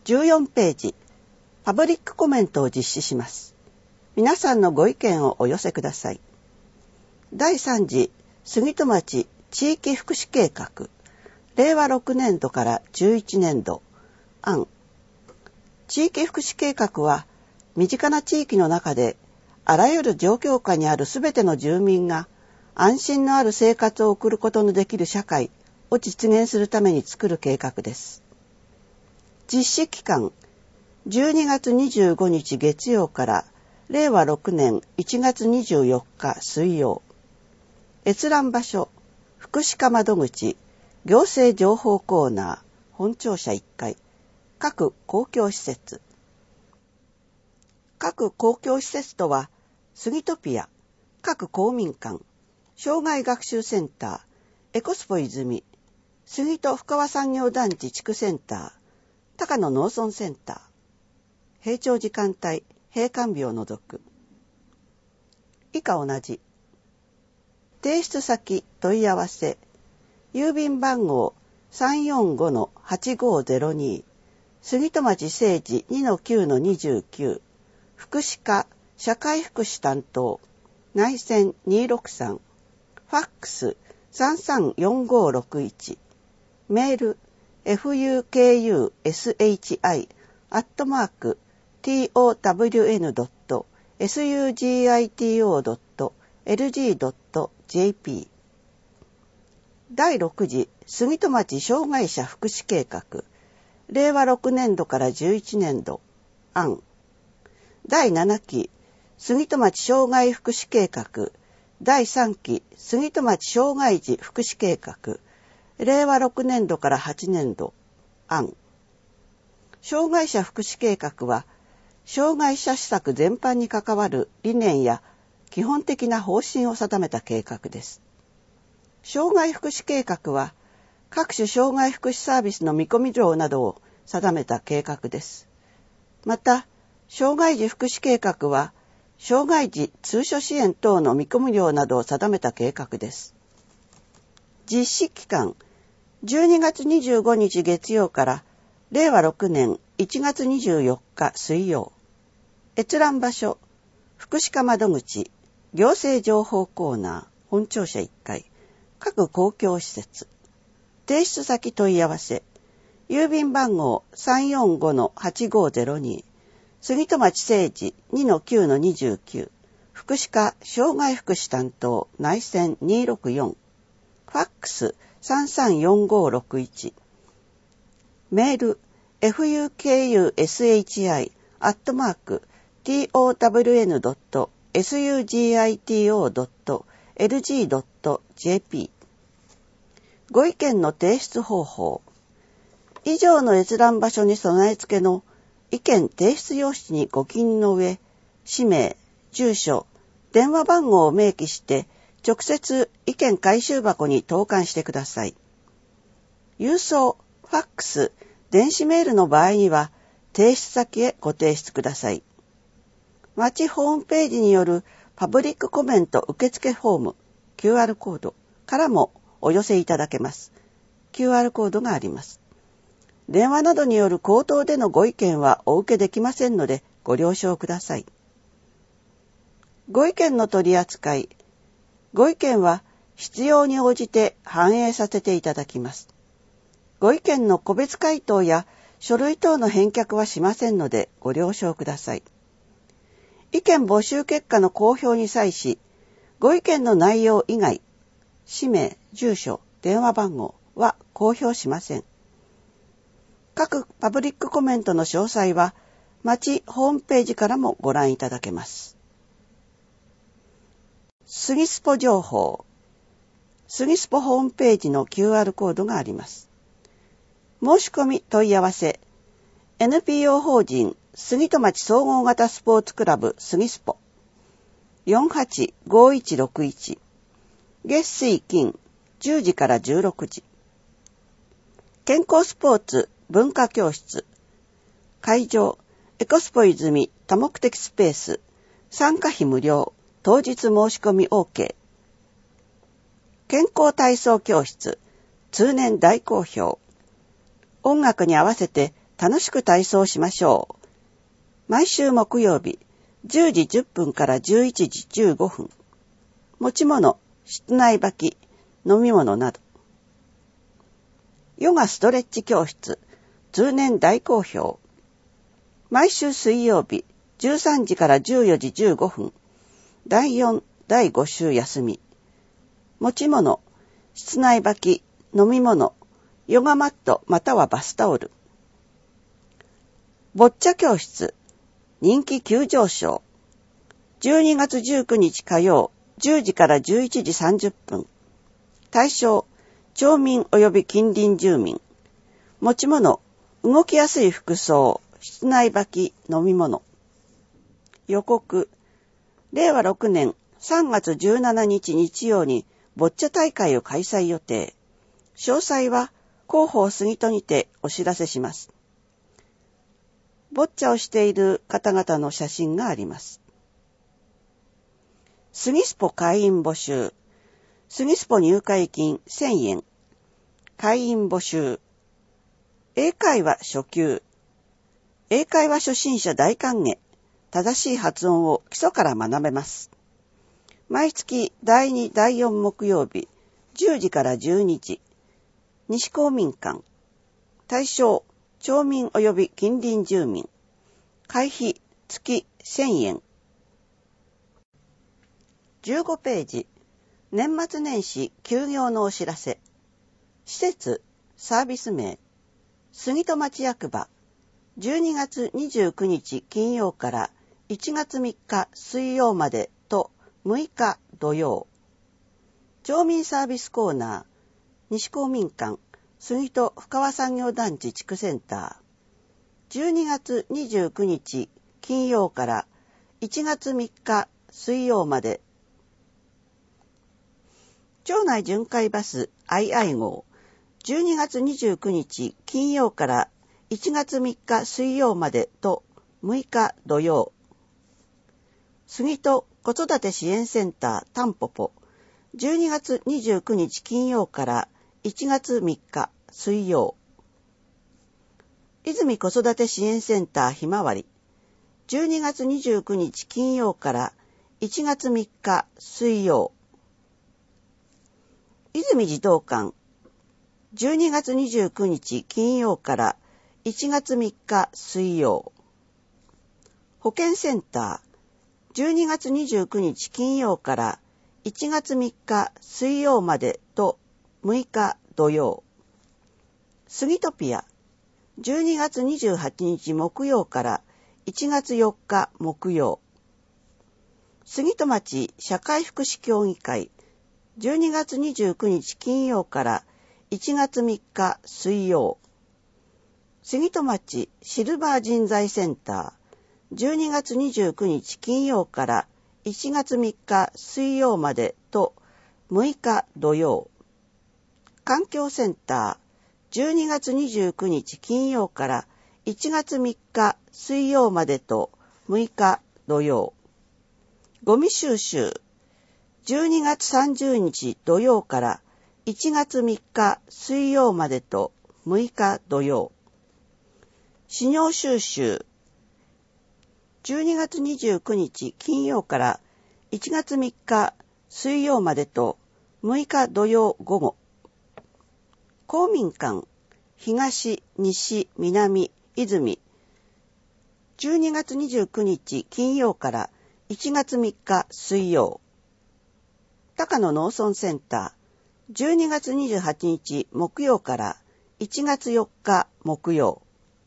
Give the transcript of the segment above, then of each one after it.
14ページ、パブリックコメントを実施します。皆さんのご意見をお寄せください。第3次杉戸町地域福祉計画、令和6年度から11年度案。地域福祉計画は、身近な地域の中で、あらゆる状況下にあるすべての住民が安心のある生活を送ることのできる社会を実現するために作る計画です。実施期間、12月25日月曜から令和6年1月24日水曜。閲覧場所、福祉課窓口、行政情報コーナー、本庁舎1階、各公共施設。各公共施設とは、杉トピア、各公民館、障害学習センター、エコスポ泉、杉戸深川産業団地地区センター、高野農村センター。閉庁時間帯、閉館日を除く。以下同じ。提出先、問い合わせ、郵便番号 345-8502、杉戸町政治 2-9-29、福祉課、社会福祉担当、内線263、ファックス334561、メール、fukushi.town.sugito.lg.jp。 第6次杉戸町障害者福祉計画、令和6年度から11年度案。第7期杉戸町障害福祉計画、第3期杉戸町障害児福祉計画、令和6年度から8年度案。障害者福祉計画は、障害者施策全般に関わる理念や基本的な方針を定めた計画です。障害福祉計画は、各種障害福祉サービスの見込み量などを定めた計画です。また、障害児福祉計画は、障害児通所支援等の見込み量などを定めた計画です。実施期間、12月25日月曜から令和6年1月24日水曜。閲覧場所、福祉課窓口、行政情報コーナー、本庁舎1階、各公共施設。提出先問い合わせ、郵便番号 345-8502、杉戸町政治 2-9-29、福祉課障害福祉担当内線264、ファックス334561、メール fukushi.town.sugito.lg.jp。 ご意見の提出方法。以上の閲覧場所に備え付けの意見提出用紙にご記入の上、氏名、住所、電話番号を明記して直接意見回収箱に投函してください。郵送、ファックス、電子メールの場合には提出先へご提出ください。町ホームページによるパブリックコメント受付フォーム QR コードからもお寄せいただけます。QR コードがあります。電話などによる口頭でのご意見はお受けできませんのでご了承ください。ご意見の取り扱い。ご意見は必要に応じて反映させていただきます。ご意見の個別回答や書類等の返却はしませんのでご了承ください。意見募集結果の公表に際し、ご意見の内容以外、氏名、住所、電話番号は公表しません。各パブリックコメントの詳細は、町ホームページからもご覧いただけます。杉スポ情報。杉スポホームページの QR コードがあります。申し込み問い合わせ。NPO 法人杉戸町総合型スポーツクラブ杉スポ 485161 月水金10時から16時。健康スポーツ文化教室。会場エコスポ泉多目的スペース。参加費無料。当日申し込み OK。健康体操教室通年大好評。音楽に合わせて楽しく体操しましょう。毎週木曜日、10時10分から11時15分。持ち物、室内履き、飲み物など。ヨガストレッチ教室、通年大好評。毎週水曜日、13時から14時15分。第4、第5週休み。持ち物、室内履き、飲み物、ヨガマットまたはバスタオル。ボッチャ教室、人気急上昇。12月19日火曜、10時から11時30分。対象、町民及び近隣住民。持ち物、動きやすい服装、室内履き、飲み物。予告、令和6年3月17日日曜にボッチャ大会を開催予定。詳細は広報杉戸にてお知らせします。ボッチャをしている方々の写真があります。杉スポ会員募集。杉スポ入会金1000円。会員募集。英会話初級。英会話初心者大歓迎。正しい発音を基礎から学べます。毎月第2、第4木曜日、10時から12時。西公民館。対象、町民及び近隣住民。会費、月1000円。15ページ。年末年始休業のお知らせ。施設、サービス名。杉戸町役場。12月29日金曜から1月3日水曜までと6日土曜。町民サービスコーナー。西公民館、杉戸深川産業団地地区センター。12月29日金曜から1月3日水曜まで。町内巡回バス II 号。12月29日金曜から1月3日水曜までと6日土曜。杉戸子育て支援センタータンポポ。12月29日金曜から1月3日水曜。泉子育て支援センターひまわり。12月29日金曜から1月3日水曜。泉児童館。12月29日金曜から1月3日水曜。保健センター。12月29日金曜から1月3日水曜までと6日土曜。杉トピア。12月28日木曜から1月4日木曜。杉戸町社会福祉協議会。12月29日金曜から1月3日水曜。杉戸町シルバー人材センター。12月29日金曜から1月3日水曜までと6日土曜。環境センター。12月29日金曜から1月3日水曜までと6日土曜。ゴミ収集。12月30日土曜から1月3日水曜までと6日土曜。飼料収集。12月29日金曜から1月3日水曜までと6日土曜午後。公民館、東、西、南、泉。12月29日金曜から1月3日水曜。高野農村センター。12月28日木曜から1月4日木曜。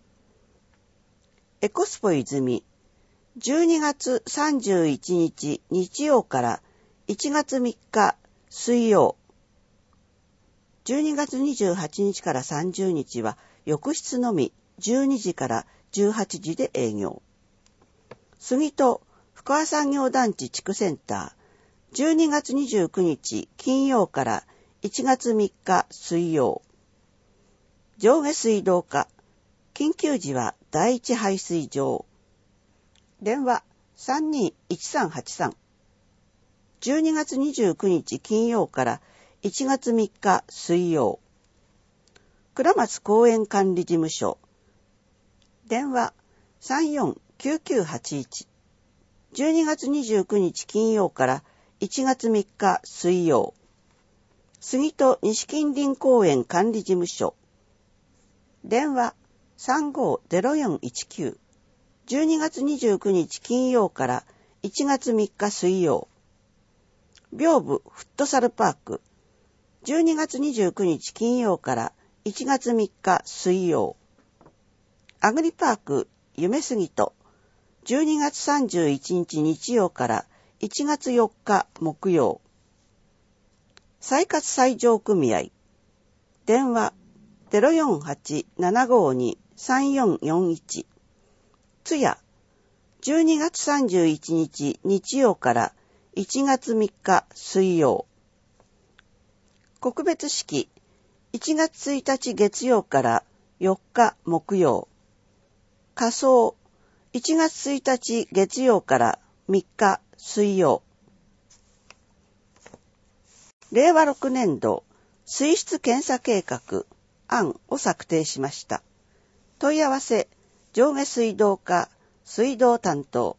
エコスポ泉。12月31日日曜から1月3日水曜。12月28日から30日は浴室のみ12時から18時で営業。杉戸深川産業団地地区センター。12月29日金曜から1月3日水曜。上下水道課。緊急時は第一排水場。電話321383。12月29日金曜から1月3日水曜。倉松公園管理事務所。 電話34-9981。12月29日金曜から1月3日水曜。杉戸西近隣公園管理事務所。電話35-0419。12月29日金曜から1月3日水曜。屏風フットサルパーク。12月29日金曜から1月3日水曜。アグリパーク夢杉戸。12月31日日曜から1月4日木曜。再活再生組合。電話048-752-3441。津屋。12月31日日曜から1月3日水曜。告別式。1月1日月曜から4日木曜。火葬。1月1日月曜から3日水曜。令和6年度水質検査計画案を策定しました。問い合わせ上下水道課水道担当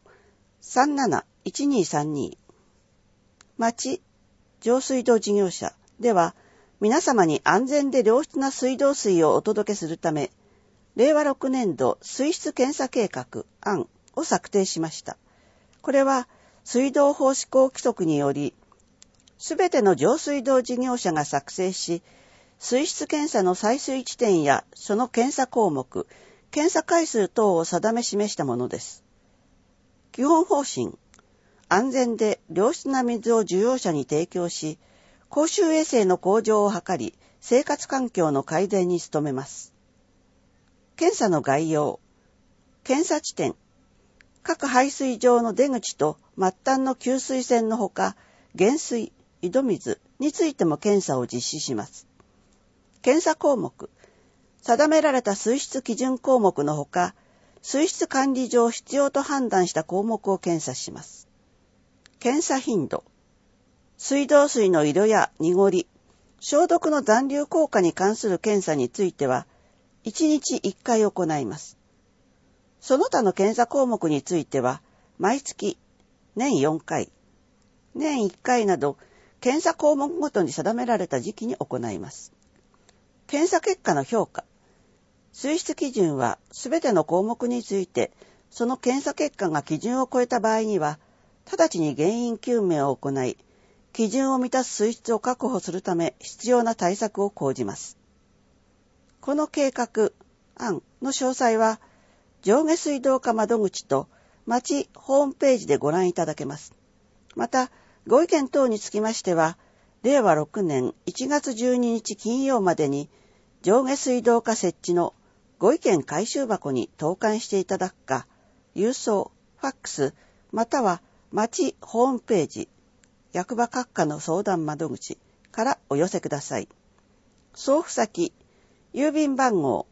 371232。町上水道事業者では皆様に安全で良質な水道水をお届けするため、令和6年度水質検査計画案を策定しました。これは水道法施行規則により、すべての上水道事業者が作成し、水質検査の採水地点やその検査項目、検査回数等を定め示したものです。基本方針、安全で良質な水を需要者に提供し、公衆衛生の向上を図り、生活環境の改善に努めます。検査の概要、検査地点、各排水場の出口と末端の給水栓のほか、減水、井戸水についても検査を実施します。検査項目、定められた水質基準項目のほか、水質管理上必要と判断した項目を検査します。検査頻度、水道水の色や濁り、消毒の残留効果に関する検査については、1日1回行います。その他の検査項目については、毎月、年4回、年1回など、検査項目ごとに定められた時期に行います。検査結果の評価。水質基準は、すべての項目について、その検査結果が基準を超えた場合には、直ちに原因究明を行い、基準を満たす水質を確保するため必要な対策を講じます。この計画案の詳細は、上下水道課窓口と町ホームページでご覧いただけます。また、ご意見等につきましては、令和6年1月12日金曜までに、上下水道課設置のご意見回収箱に投函していただくか、郵送、ファックス、または町ホームページ、役場各課の相談窓口からお寄せください。送付先、郵便番号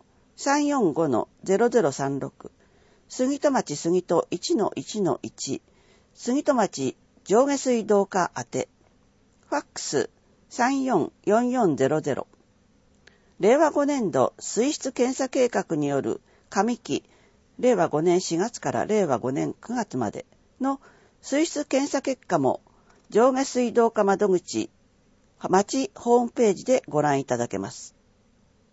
345-0036 杉戸町杉戸 1-1-1 杉戸町上下水道課宛てファックス 344400 令和5年度水質検査計画による上期令和5年4月から令和5年9月までの水質検査結果も上下水道課窓口町ホームページでご覧いただけます。